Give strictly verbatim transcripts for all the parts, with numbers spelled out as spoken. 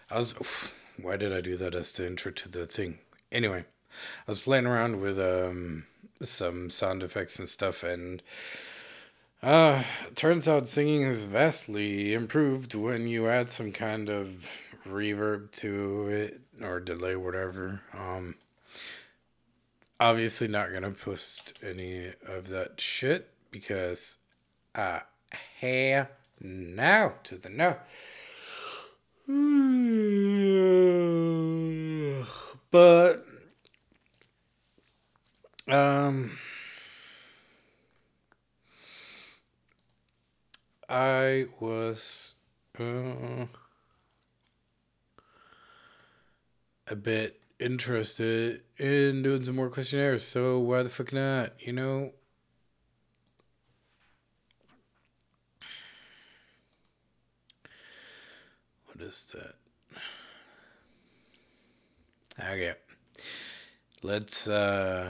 I was. Oof, why did I do that as the intro to the thing? Anyway, I was playing around with um some sound effects and stuff, and uh, turns out singing is vastly improved when you add some kind of reverb to it or delay, whatever. Um, obviously not gonna post any of that shit because uh, hey, now to the no. But um I was uh, a bit interested in doing some more questionnaires, so why the fuck not? You know, what is that? Okay, let's uh,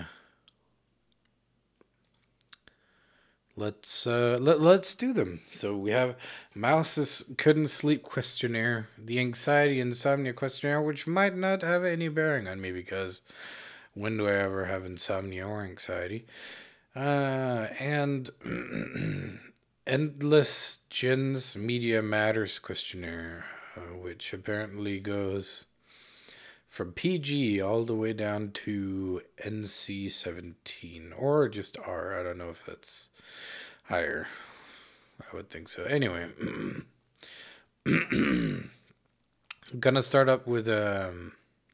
let's uh, let let's do them. So we have Mouse's couldn't sleep questionnaire, the anxiety insomnia questionnaire, which might not have any bearing on me because when do I ever have insomnia or anxiety? Uh, and Endless Gens Media Matters questionnaire, uh, which apparently goes from P G all the way down to N C seventeen, or just R. I don't know if that's higher. I would think so. Anyway, gonna start up with um,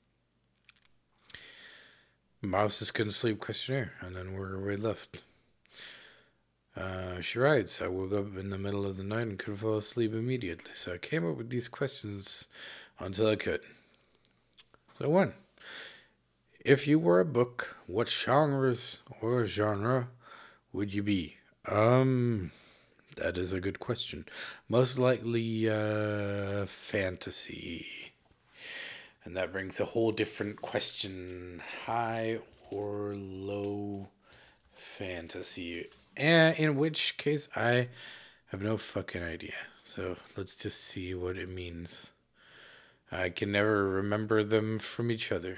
Mouse's couldn't sleep questionnaire, and then we're we left. Uh, she writes, I woke up in the middle of the night and couldn't fall asleep immediately, so I came up with these questions until I could. So, one, if you were a book, what genres or genre would you be? Um, that is a good question. Most likely, uh, fantasy. And that brings a whole different question. High or low fantasy? And in which case, I have no fucking idea. So let's just see what it means. I can never remember them from each other.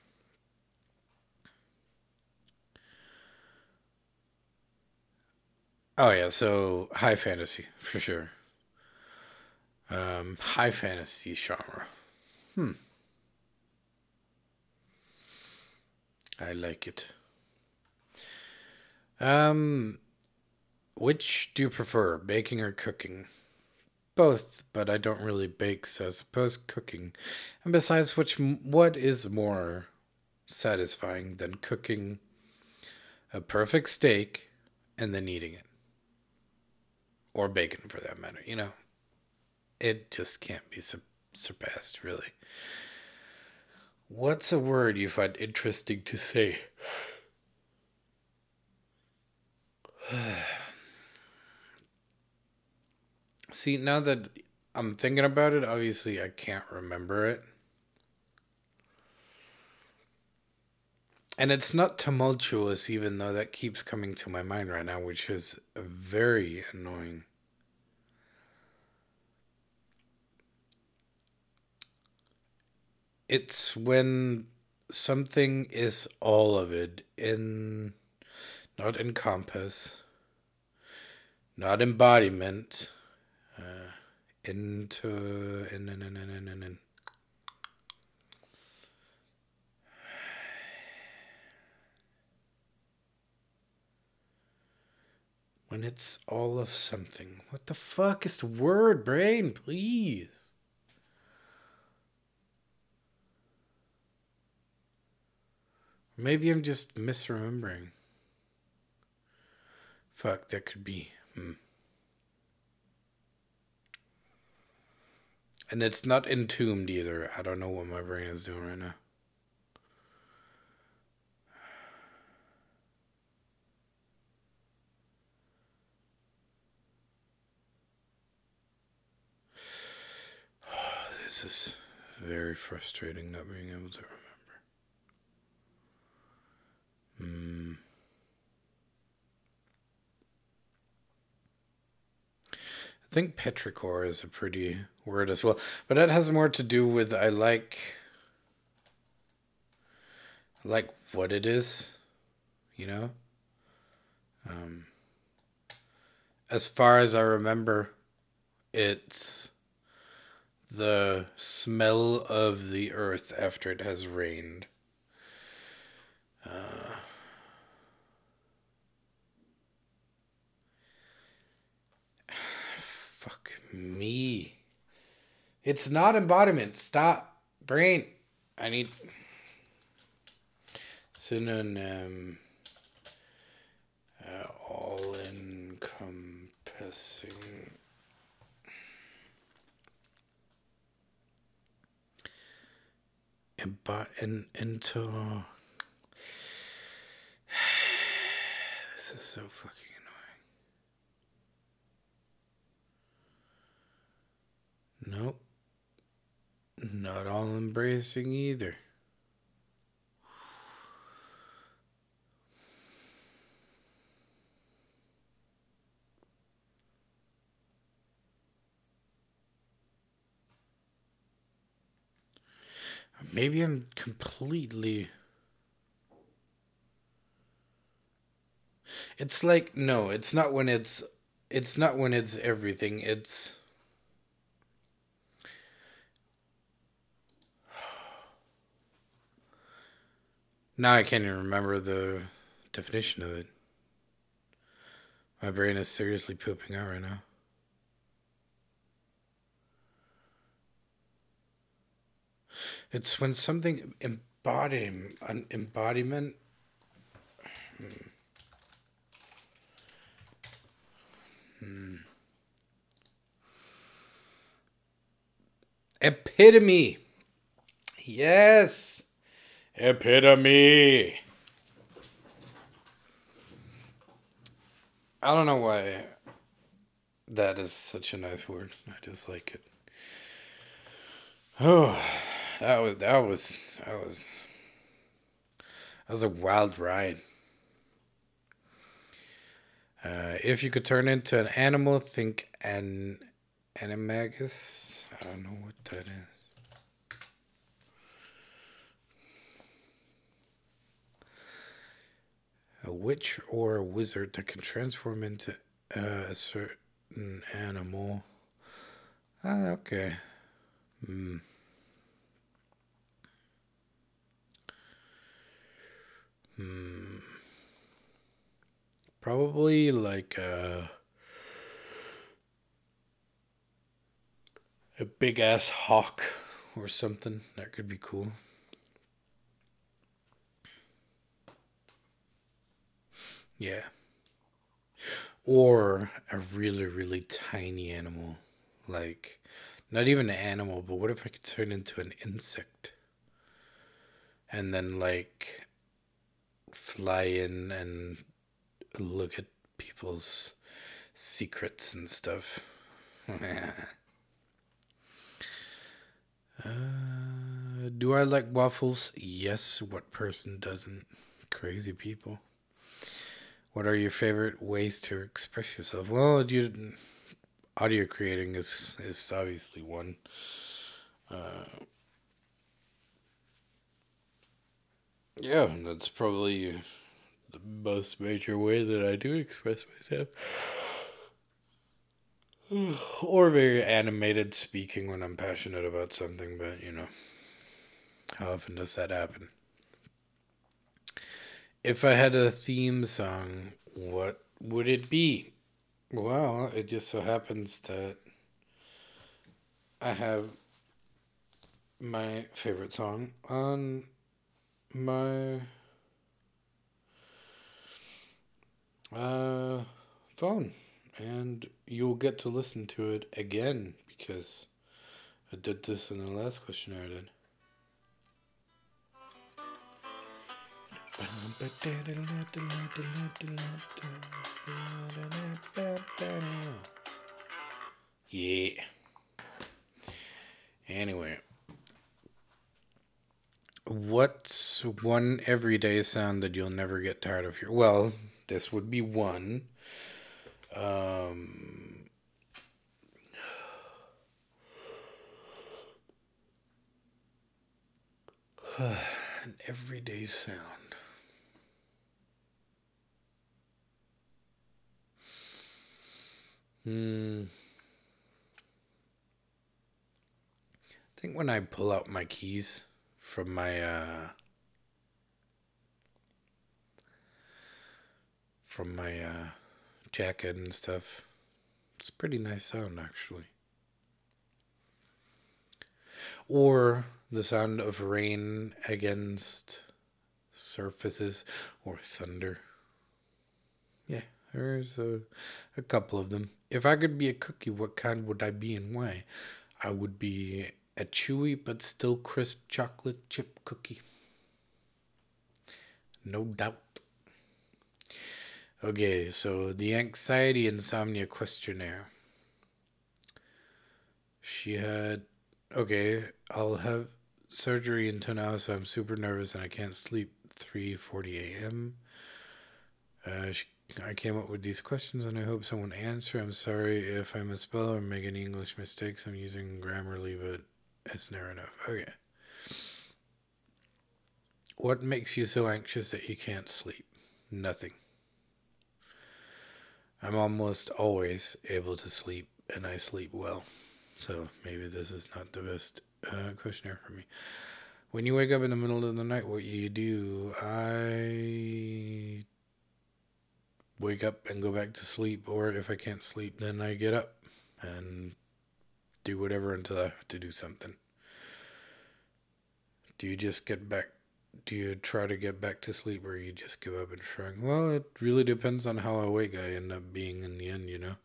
Oh yeah, so high fantasy for sure. Um, high fantasy genre. Hmm, I like it. Um, which do you prefer, baking or cooking? Both, but I don't really bake, so I suppose cooking. And besides, which what is more satisfying than cooking a perfect steak and then eating it, or bacon for that matter? You know, it just can't be su- surpassed, really. What's a word you find interesting to say? See, now that I'm thinking about it, obviously I can't remember it. And it's not tumultuous, even though that keeps coming to my mind right now, which is very annoying. It's when something is all of it in, not encompass, not embodiment, uh, into, in, in, in, in, in, in, in. When it's all of something. What the fuck is the word, brain? Please. Maybe I'm just misremembering. Fuck, that could be. Hmm. And it's not entombed either. I don't know what my brain is doing right now. This is very frustrating not being able to remember. Hmm. I think petrichor is a pretty word as well, but that has more to do with I like like what it is, you know. Um, as far as I remember, it's the smell of the earth after it has rained. Uh, fuck me. It's not embodiment. Stop. Brain. I need synonym. Uh, all encompassing. Embo- in, into. This is so fucking annoying. Nope. Not all embracing either. Maybe I'm completely. It's like no, it's not when it's it's not when it's everything. It's now I can't even remember the definition of it. My brain is seriously pooping out right now. It's when something embody an embodiment. Hmm. Hmm. Epitome. Yes. Epitome. I don't know why that is such a nice word. I just like it. Oh, that was that was that was that was a wild ride. Uh, if you could turn into an animal, think an animagus. I don't know what that is. A witch or a wizard that can transform into uh, a certain animal. Ah, okay. Hmm. Hmm. Probably like a, a big ass hawk or something. That could be cool. Yeah. Or a really, really tiny animal. Like, not even an animal, but what if I could turn into an insect? And then, like, fly in and look at people's secrets and stuff. uh, do I like waffles? Yes. What person doesn't? Crazy people. What are your favorite ways to express yourself? Well, you, audio creating is is obviously one. Uh, yeah, that's probably the most major way that I do express myself. Or very animated speaking when I'm passionate about something, but you know, how often does that happen? If I had a theme song, what would it be? Well, it just so happens that I have my favorite song on my uh, phone, and you'll get to listen to it again because I did this in the last questionnaire I did. Yeah. Anyway, what's one everyday sound that you'll never get tired of hearing? Well, this would be one. Um, An everyday sound. Hmm. I think when I pull out my keys from my uh from my uh jacket and stuff, it's a pretty nice sound actually. Or the sound of rain against surfaces or thunder. Yeah, there's a, a couple of them. If I could be a cookie, what kind would I be and why? I would be a chewy but still crisp chocolate chip cookie. No doubt. Okay, so the anxiety insomnia questionnaire. She had, okay, I'll have surgery until now, so I'm super nervous and I can't sleep three forty a.m. Uh, she, I came up with these questions and I hope someone answer. I'm sorry if I misspell or make any English mistakes. I'm using Grammarly, but it's never enough. Okay. What makes you so anxious that you can't sleep? Nothing. I'm almost always able to sleep and I sleep well. So maybe this is not the best uh, questionnaire for me. When you wake up in the middle of the night, what you do? I wake up and go back to sleep, or if I can't sleep, then I get up and do whatever until I have to do something. Do you just get back? Do you try to get back to sleep, or you just give up and shrug? Well, it really depends on how awake I end up being in the end, you know?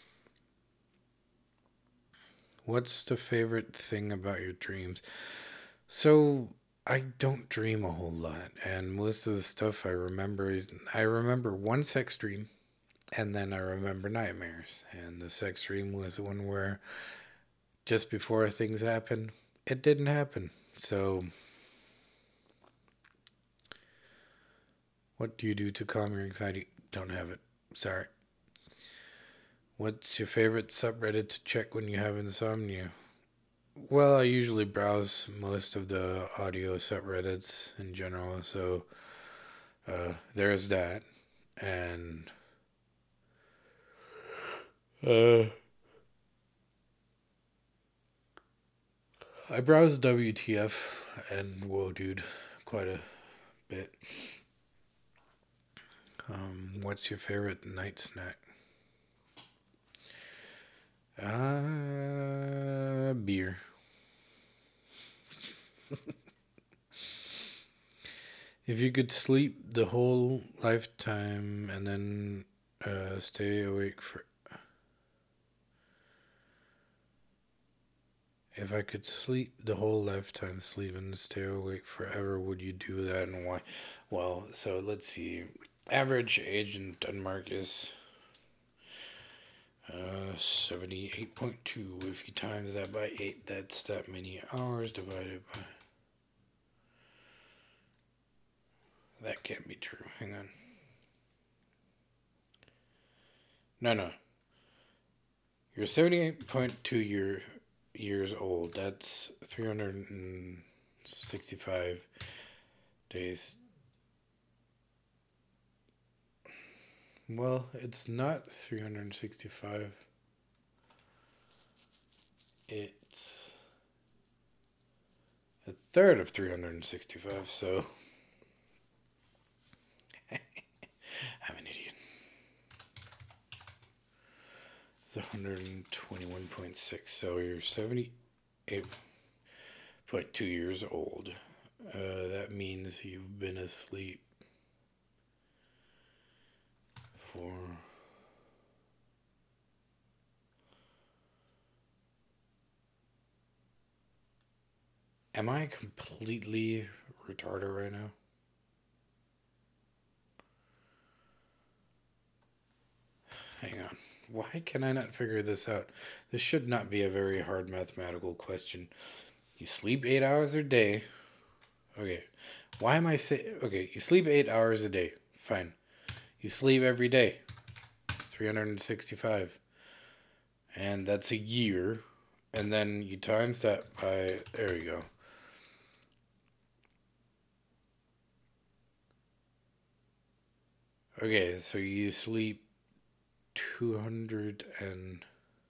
What's the favorite thing about your dreams? So, I don't dream a whole lot, and most of the stuff I remember is I remember one sex dream, and then I remember nightmares. And the sex dream was one where just before things happen, it didn't happen. So, what do you do to calm your anxiety? Don't have it. Sorry. What's your favorite subreddit to check when you have insomnia? Well, I usually browse most of the audio subreddits in general, so uh, there's that. And uh, I browse W T F and Whoa Dude quite a bit. Um, what's your favorite night snack? Uh, beer. If you could sleep the whole lifetime and then uh, stay awake for. If I could sleep the whole lifetime, sleep and stay awake forever, would you do that and why? Well, so let's see. Average age in Denmark is uh, seventy-eight point two. If you times that by eight, that's that many hours divided by. That can't be true. Hang on. No, no. You're seventy-eight point two year, years old. That's three hundred sixty-five days. Well, it's not three hundred sixty-five. It's a third of three hundred sixty-five, so I'm an idiot. It's one hundred twenty-one point six, so you're seventy-eight point two years old. Uh, that means you've been asleep for. Am I completely retarded right now? Hang on. Why can I not figure this out? This should not be a very hard mathematical question. You sleep eight hours a day. Okay. Why am I saying. Okay, you sleep eight hours a day. Fine. You sleep every day. three hundred sixty-five. And that's a year. And then you times that by. There you go. Okay, so you sleep two hundred and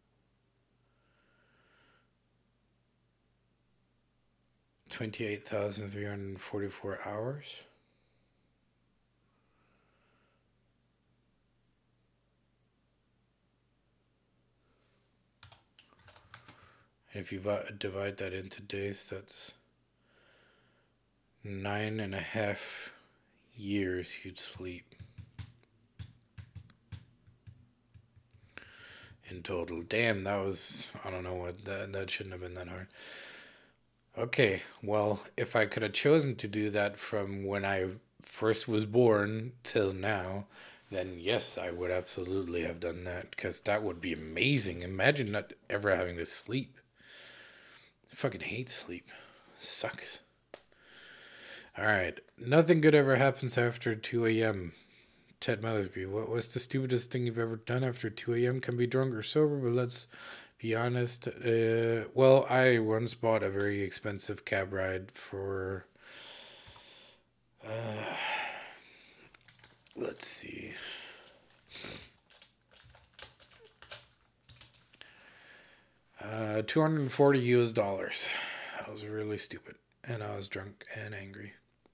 twenty-eight thousand three hundred forty-four hours. And if you divide that into days, that's nine and a half years you'd sleep in total. Damn, that was, I don't know what, that, that shouldn't have been that hard. Okay, well, if I could have chosen to do that from when I first was born till now, then yes, I would absolutely have done that, because that would be amazing. Imagine not ever having to sleep. I fucking hate sleep. Sucks. Alright, nothing good ever happens after two a.m. Ted Mosby, what was the stupidest thing you've ever done after two a.m.? Can be drunk or sober, but let's be honest. Uh, well, I once bought a very expensive cab ride for. Uh, let's see. Uh, two hundred forty U S dollars. That was really stupid. And I was drunk and angry.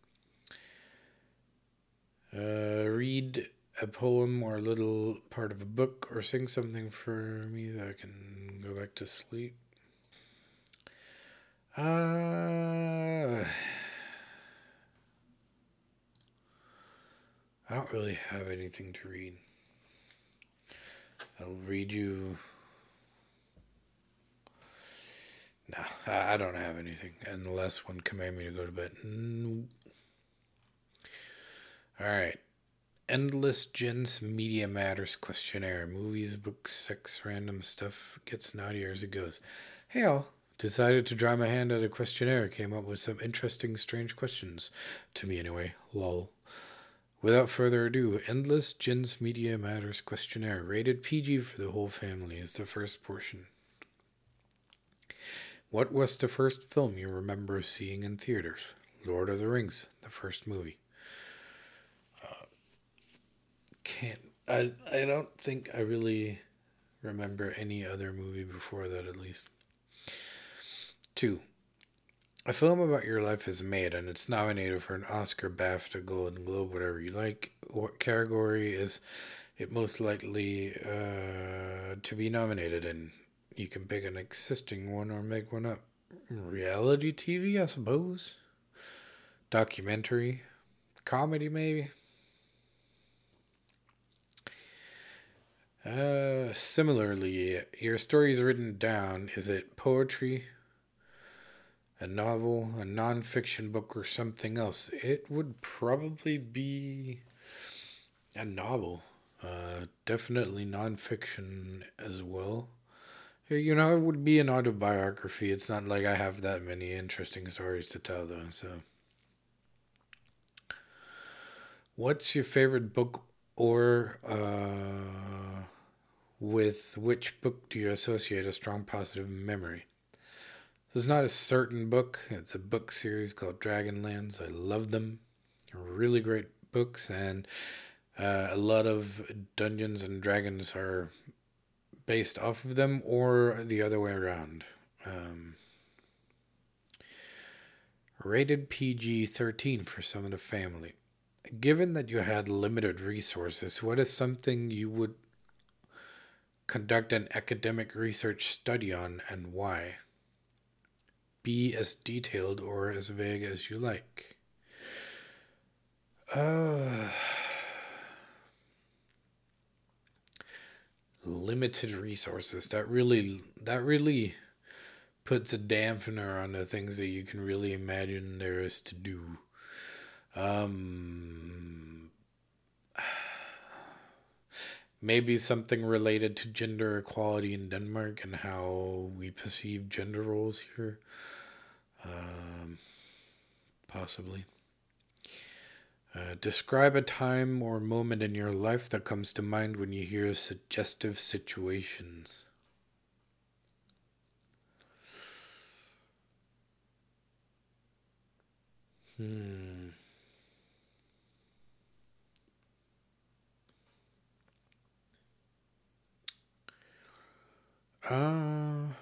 Uh, read a poem or a little part of a book or sing something for me that I can go back to sleep. Uh, I don't really have anything to read. I'll read you. No, I don't have anything. And the last one command me to go to bed. Nope. All right. Endless Gens Media Matters questionnaire. Movies, books, sex, random stuff. Gets naughtier as it goes. Hey, all. Decided to try my hand at a questionnaire. Came up with some interesting, strange questions. To me, anyway. Lol. Without further ado, Endless Gens Media Matters questionnaire. Rated P G for the whole family is the first portion. What was the first film you remember seeing in theaters? Lord of the Rings, the first movie. Uh, can't I? I don't think I really remember any other movie before that, at least. Two. A film about your life is made and it's nominated for an Oscar, BAFTA, Golden Globe, whatever you like. What category is it most likely uh, to be nominated in? You can pick an existing one or make one up. Reality T V, I suppose. Documentary. Comedy, maybe. Uh, similarly, your story is written down. Is it poetry, a novel, a non-fiction book, or something else? It would probably be a novel. Uh, definitely non-fiction as well. You know, it would be an autobiography. It's not like I have that many interesting stories to tell, though. So, what's your favorite book, or uh, with which book do you associate a strong positive memory? This is not a certain book. It's a book series called Dragonlance. I love them. They're really great books, and uh, a lot of Dungeons and Dragons are based off of them, or the other way around. Um, rated P G thirteen for some of the family. Given that you had limited resources, what is something you would conduct an academic research study on, and why? Be as detailed or as vague as you like. Uh, limited resources. That really, that really puts a dampener on the things that you can really imagine there is to do. Um, maybe something related to gender equality in Denmark and how we perceive gender roles here. Um, possibly. Uh, describe a time or moment in your life that comes to mind when you hear suggestive situations. Hmm. Uh,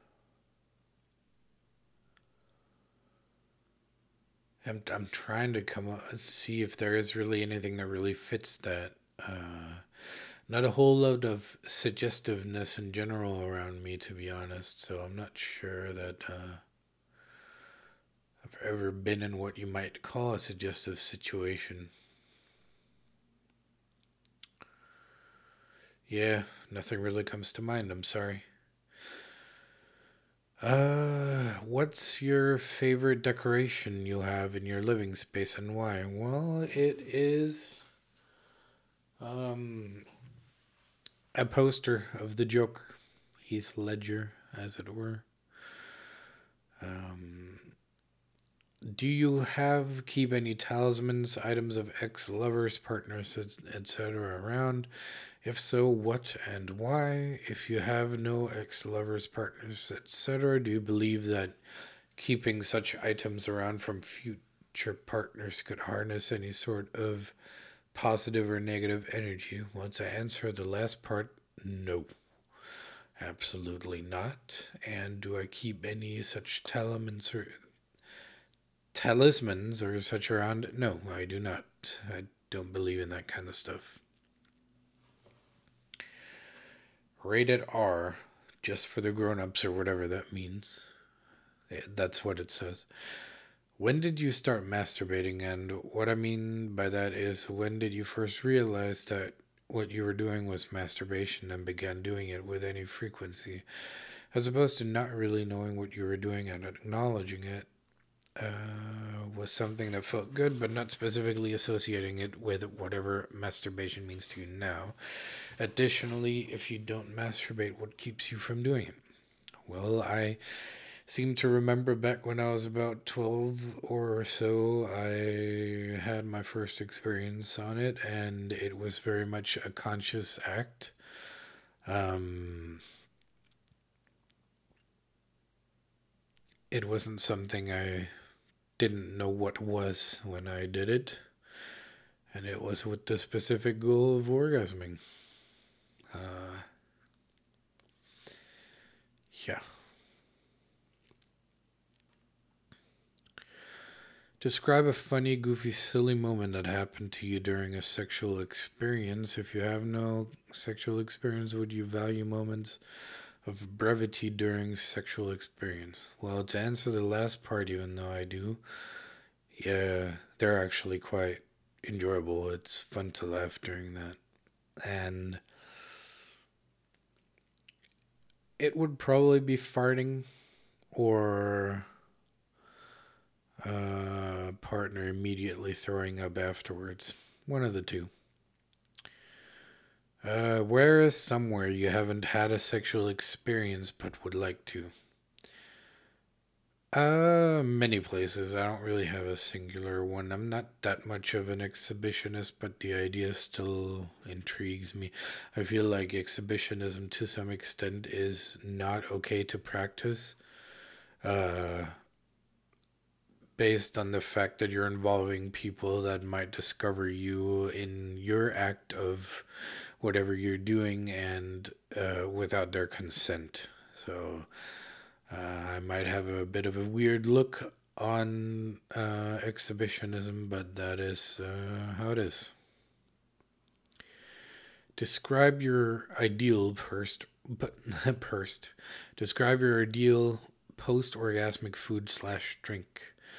I'm I'm trying to come up see if there is really anything that really fits that. Uh, not a whole lot of suggestiveness in general around me, to be honest. So I'm not sure that uh, I've ever been in what you might call a suggestive situation. Yeah, nothing really comes to mind. I'm sorry. Uh, what's your favorite decoration you have in your living space and why? Well, it is um a poster of the Joker, Heath Ledger, as it were. Um, do you have keep any talismans, items of ex-lovers, partners, et cetera around? If so, what and why? If you have no ex-lovers, partners, et cetera, do you believe that keeping such items around from future partners could harness any sort of positive or negative energy? Well, to answer the last part, no. Absolutely not. And do I keep any such talismans or talismans or such around? No, I do not. I don't believe in that kind of stuff. Rated R, just for the grown-ups or whatever that means. That's what it says. When did you start masturbating? And what I mean by that is, when did you first realize that what you were doing was masturbation and began doing it with any frequency? As opposed to not really knowing what you were doing and acknowledging it uh, was something that felt good, but not specifically associating it with whatever masturbation means to you now. Additionally, if you don't masturbate, what keeps you from doing it? Well, I seem to remember back when I was about twelve or so, I had my first experience on it, and it was very much a conscious act. Um, it wasn't something I didn't know what was when I did it, and it was with the specific goal of orgasming. Uh, yeah. Describe a funny, goofy, silly moment that happened to you during a sexual experience. If you have no sexual experience, would you value moments of brevity during sexual experience? Well, to answer the last part, even though I do, yeah, they're actually quite enjoyable. It's fun to laugh during that. And it would probably be farting or uh, partner immediately throwing up afterwards. One of the two. Uh, where is somewhere you haven't had a sexual experience but would like to? Uh, many places. I don't really have a singular one. I'm not that much of an exhibitionist, but the idea still intrigues me. I feel like exhibitionism to some extent is not okay to practice, uh, based on the fact that you're involving people that might discover you in your act of whatever you're doing and uh, without their consent. So uh, I might have a bit of a weird look on uh, exhibitionism, but that is uh, how it is. Describe your ideal first, but first. Describe your ideal post-orgasmic food slash drink.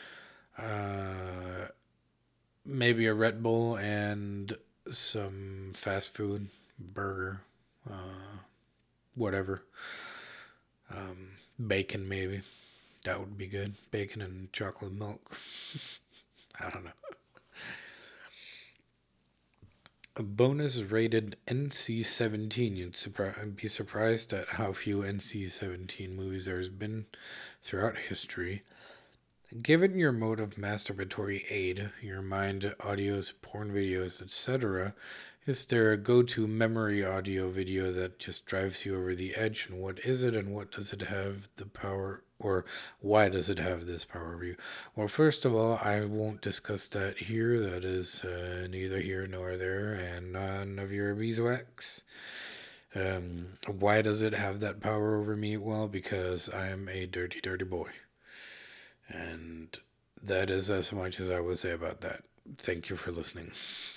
Uh, maybe a Red Bull and some fast food, burger, uh, whatever. Um, bacon maybe. That would be good. Bacon and chocolate milk. I don't know. A bonus rated N C seventeen. You'd surpri- be surprised at how few N C seventeen movies there's been throughout history. Given your mode of masturbatory aid, your mind, audios, porn videos, et cetera, is there a go to memory audio video that just drives you over the edge? And what is it, and what does it have the power, or why does it have this power over you? Well, first of all, I won't discuss that here. That is uh, neither here nor there, and none of your beeswax. Um, why does it have that power over me? Well, because I am a dirty, dirty boy. And that is as much as I will say about that. Thank you for listening.